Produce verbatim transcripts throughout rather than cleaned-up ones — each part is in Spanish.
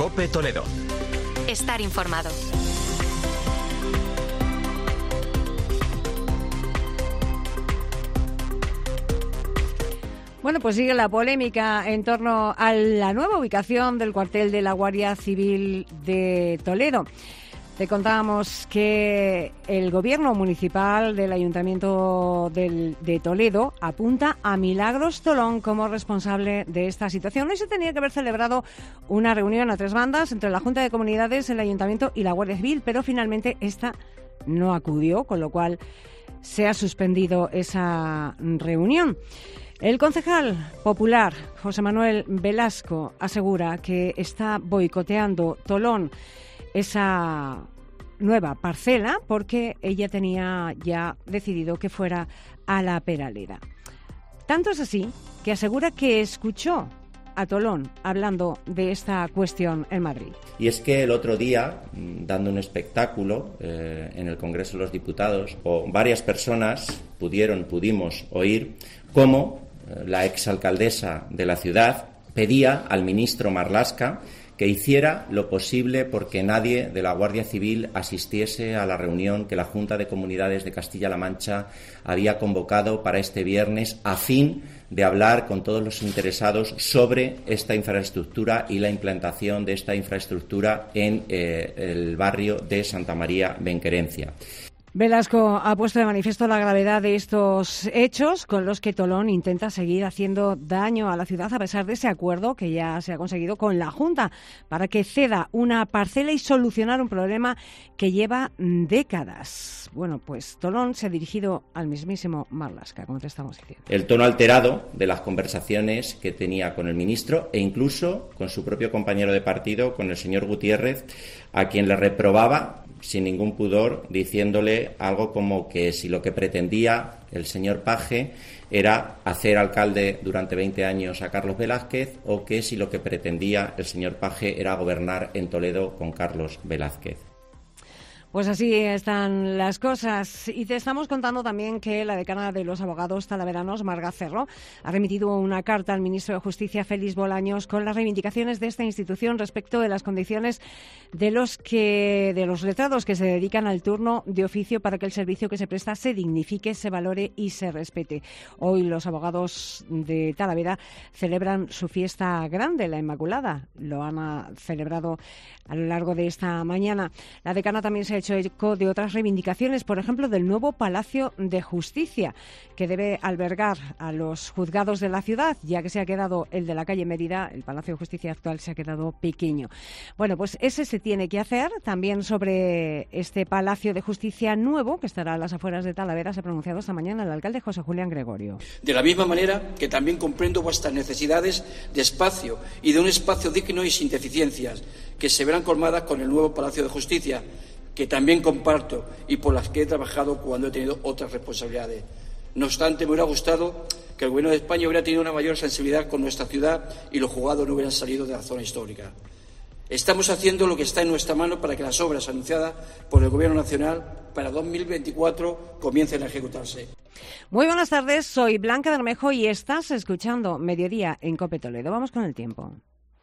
COPE Toledo. Estar informado. Bueno, pues sigue la polémica en torno a la nueva ubicación del cuartel de la Guardia Civil de Toledo. Te contábamos que el gobierno municipal del Ayuntamiento del, de Toledo apunta a Milagros Tolón como responsable de esta situación. Hoy se tenía que haber celebrado una reunión a tres bandas entre la Junta de Comunidades, el Ayuntamiento y la Guardia Civil, pero finalmente esta no acudió, con lo cual se ha suspendido esa reunión. El concejal popular José Manuel Velasco asegura que está boicoteando Tolón esa nueva parcela porque ella tenía ya decidido que fuera a la Peraleda. Tanto es así que asegura que escuchó a Tolón hablando de esta cuestión en Madrid. Y es que el otro día, dando un espectáculo eh, en el Congreso de los Diputados, o varias personas pudieron, pudimos oír cómo eh, la exalcaldesa de la ciudad pedía al ministro Marlaska que hiciera lo posible porque nadie de la Guardia Civil asistiese a la reunión que la Junta de Comunidades de Castilla-La Mancha había convocado para este viernes a fin de hablar con todos los interesados sobre esta infraestructura y la implantación de esta infraestructura en eh, el barrio de Santa María Benquerencia. Velasco ha puesto de manifiesto la gravedad de estos hechos con los que Tolón intenta seguir haciendo daño a la ciudad a pesar de ese acuerdo que ya se ha conseguido con la Junta para que ceda una parcela y solucionar un problema que lleva décadas. Bueno, pues Tolón se ha dirigido al mismísimo Marlaska, como te estamos diciendo. El tono alterado de las conversaciones que tenía con el ministro e incluso con su propio compañero de partido, con el señor Gutiérrez, a quien le reprobaba sin ningún pudor, diciéndole algo como que si lo que pretendía el señor Paje era hacer alcalde durante veinte años a Carlos Velázquez, o que si lo que pretendía el señor Paje era gobernar en Toledo con Carlos Velázquez. Pues así están las cosas. Y te estamos contando también que la decana de los abogados talaveranos, Marga Cerro, ha remitido una carta al ministro de Justicia, Félix Bolaños, con las reivindicaciones de esta institución respecto de las condiciones de los que de los letrados que se dedican al turno de oficio para que el servicio que se presta se dignifique, se valore y se respete. Hoy los abogados de Talavera celebran su fiesta grande, la Inmaculada. Lo han celebrado a lo largo de esta mañana. La decana también se ha hecho eco de otras reivindicaciones, por ejemplo, del nuevo Palacio de Justicia, que debe albergar a los juzgados de la ciudad, ya que se ha quedado el de la calle Mérida, el Palacio de Justicia actual se ha quedado pequeño. Bueno, pues ese se tiene que hacer. También sobre este Palacio de Justicia nuevo, que estará a las afueras de Talavera, se ha pronunciado esta mañana el alcalde José Julián Gregorio. De la misma manera que también comprendo vuestras necesidades de espacio y de un espacio digno y sin deficiencias, que se verán colmadas con el nuevo Palacio de Justicia, que también comparto y por las que he trabajado cuando he tenido otras responsabilidades. No obstante, me hubiera gustado que el Gobierno de España hubiera tenido una mayor sensibilidad con nuestra ciudad y los juzgados no hubieran salido de la zona histórica. Estamos haciendo lo que está en nuestra mano para que las obras anunciadas por el Gobierno Nacional para dos mil veinticuatro comiencen a ejecutarse. Muy buenas tardes, soy Blanca Bermejo y estás escuchando Mediodía en COPE Toledo. Vamos con el tiempo.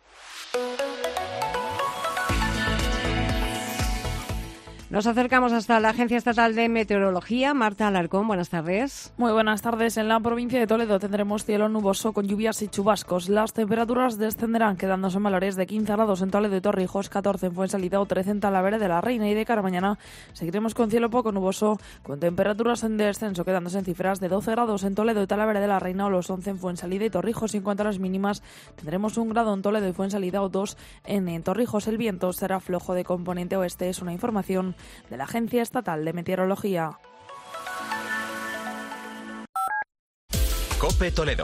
Nos acercamos hasta la Agencia Estatal de Meteorología. Marta Alarcón, buenas tardes. Muy buenas tardes. En la provincia de Toledo tendremos cielo nuboso con lluvias y chubascos. Las temperaturas descenderán, quedándose en valores de quince grados en Toledo y Torrijos, catorce en Fuensalida o trece en Talavera de la Reina. Y de cara a mañana seguiremos con cielo poco nuboso, con temperaturas en descenso, quedándose en cifras de doce grados en Toledo y Talavera de la Reina o los once en Fuensalida y Torrijos. Y en cuanto a las mínimas, tendremos un grado en Toledo y Fuensalida o dos en, en Torrijos. El viento será flojo de componente oeste. Es una información de la Agencia Estatal de Meteorología. COPE Toledo.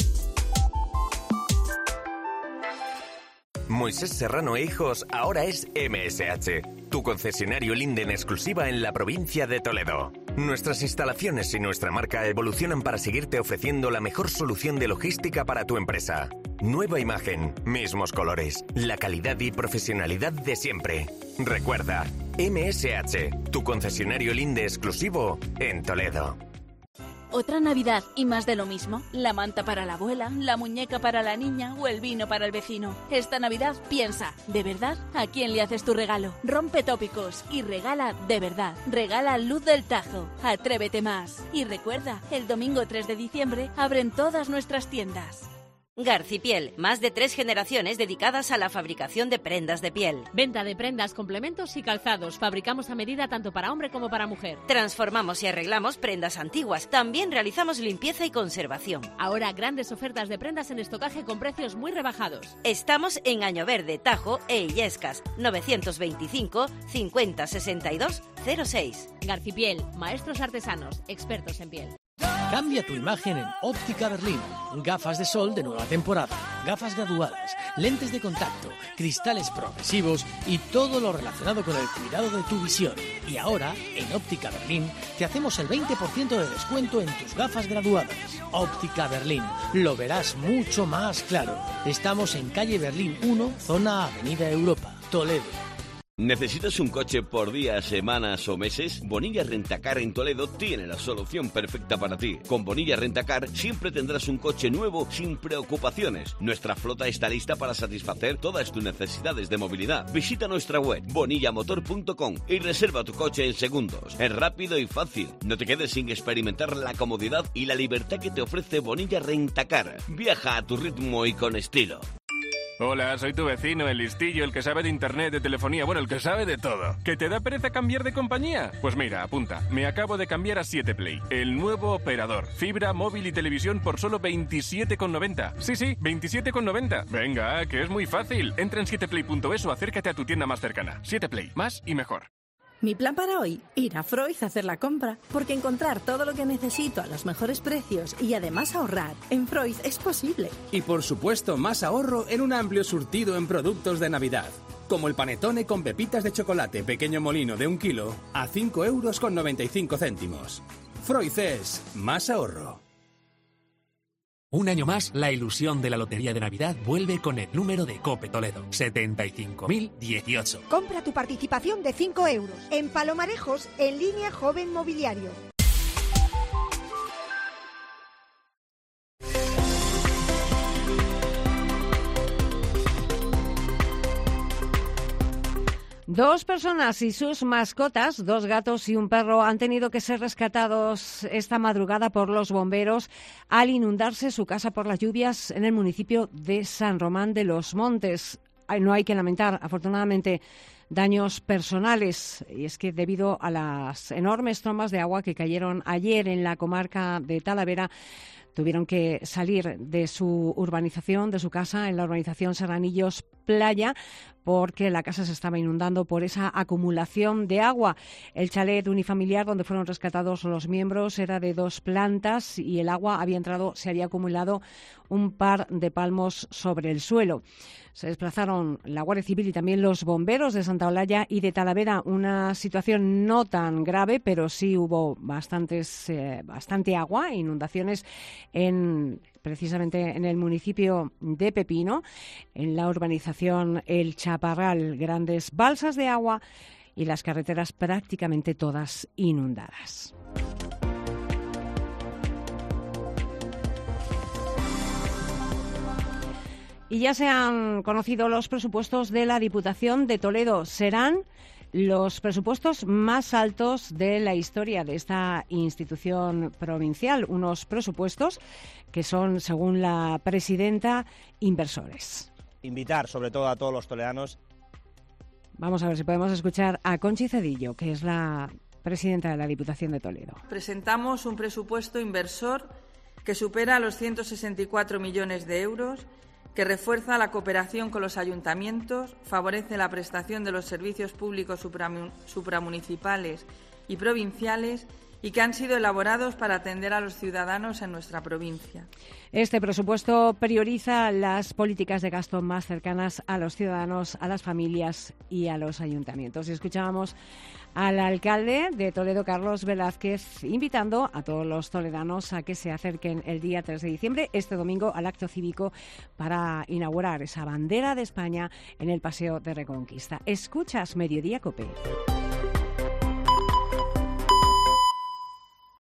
Moisés Serrano e Hijos ahora es M S H, tu concesionario Linde en exclusiva en la provincia de Toledo. Nuestras instalaciones y nuestra marca evolucionan para seguirte ofreciendo la mejor solución de logística para tu empresa. Nueva imagen, mismos colores, la calidad y profesionalidad de siempre. Recuerda, M S H, tu concesionario Linde exclusivo en Toledo. ¿Otra Navidad y más de lo mismo? ¿La manta para la abuela, la muñeca para la niña o el vino para el vecino? Esta Navidad piensa, ¿de verdad? ¿A quién le haces tu regalo? Rompe tópicos y regala de verdad. Regala Luz del Tajo. Atrévete más. Y recuerda, el domingo tres de diciembre abren todas nuestras tiendas. Garcipiel, más de tres generaciones dedicadas a la fabricación de prendas de piel. Venta de prendas, complementos y calzados. Fabricamos a medida tanto para hombre como para mujer. Transformamos y arreglamos prendas antiguas. También realizamos limpieza y conservación. Ahora grandes ofertas de prendas en estocaje con precios muy rebajados. Estamos en Año Verde, Tajo e Illescas. novecientos veinticinco cincuenta sesenta y dos cero seis. Garcipiel, maestros artesanos, expertos en piel. Cambia tu imagen en Óptica Berlín. Gafas de sol de nueva temporada, gafas graduadas, lentes de contacto, cristales progresivos y todo lo relacionado con el cuidado de tu visión. Y ahora, en Óptica Berlín, te hacemos el veinte por ciento de descuento en tus gafas graduadas. Óptica Berlín, lo verás mucho más claro. Estamos en calle Berlín uno, zona Avenida Europa, Toledo. ¿Necesitas un coche por días, semanas o meses? Bonilla Rentacar en Toledo tiene la solución perfecta para ti. Con Bonilla Rentacar siempre tendrás un coche nuevo sin preocupaciones. Nuestra flota está lista para satisfacer todas tus necesidades de movilidad. Visita nuestra web bonillamotor punto com y reserva tu coche en segundos. Es rápido y fácil. No te quedes sin experimentar la comodidad y la libertad que te ofrece Bonilla Rentacar. Viaja a tu ritmo y con estilo. Hola, soy tu vecino, el listillo, el que sabe de internet, de telefonía, bueno, el que sabe de todo. ¿Que te da pereza cambiar de compañía? Pues mira, apunta, me acabo de cambiar a siete Play, el nuevo operador. Fibra, móvil y televisión por solo veintisiete con noventa. Sí, sí, veintisiete con noventa. Venga, que es muy fácil. Entra en siete play punto es o acércate a tu tienda más cercana. siete Play, más y mejor. Mi plan para hoy, ir a Freud a hacer la compra, porque encontrar todo lo que necesito a los mejores precios y además ahorrar en Freud es posible. Y por supuesto, más ahorro en un amplio surtido en productos de Navidad, como el panetone con pepitas de chocolate pequeño molino de un kilo a cinco euros con noventa y cinco céntimos. Freud es más ahorro. Un año más, la ilusión de la Lotería de Navidad vuelve con el número de Cope Toledo, setenta y cinco mil dieciocho. Compra tu participación de cinco euros. En Palomarejos, en línea Joven Mobiliario. Dos personas y sus mascotas, dos gatos y un perro, han tenido que ser rescatados esta madrugada por los bomberos al inundarse su casa por las lluvias en el municipio de San Román de los Montes. No hay que lamentar, afortunadamente, daños personales, y es que debido a las enormes trombas de agua que cayeron ayer en la comarca de Talavera, tuvieron que salir de su urbanización, de su casa, en la urbanización Serranillos Playa, porque la casa se estaba inundando por esa acumulación de agua. El chalet unifamiliar donde fueron rescatados los miembros era de dos plantas y el agua había entrado, se había acumulado un par de palmos sobre el suelo. Se desplazaron la Guardia Civil y también los bomberos de Santa Olalla y de Talavera. Una situación no tan grave, pero sí hubo bastantes, eh, bastante agua, inundaciones en precisamente en el municipio de Pepino, en la urbanización El Chaparral, grandes balsas de agua y las carreteras prácticamente todas inundadas. Y ya se han conocido los presupuestos de la Diputación de Toledo. Serán los presupuestos más altos de la historia de esta institución provincial. Unos presupuestos que son, según la presidenta, inversores. Invitar, sobre todo, a todos los toledanos. Vamos a ver si podemos escuchar a Conchi Cedillo, que es la presidenta de la Diputación de Toledo. Presentamos un presupuesto inversor que supera los ciento sesenta y cuatro millones de euros, que refuerza la cooperación con los ayuntamientos, favorece la prestación de los servicios públicos supramunicipales y provinciales y que han sido elaborados para atender a los ciudadanos en nuestra provincia. Este presupuesto prioriza las políticas de gasto más cercanas a los ciudadanos, a las familias y a los ayuntamientos. Y escuchábamos al alcalde de Toledo, Carlos Velázquez, invitando a todos los toledanos a que se acerquen el día tres de diciembre, este domingo, al acto cívico para inaugurar esa bandera de España en el Paseo de Reconquista. Escuchas Mediodía Cope.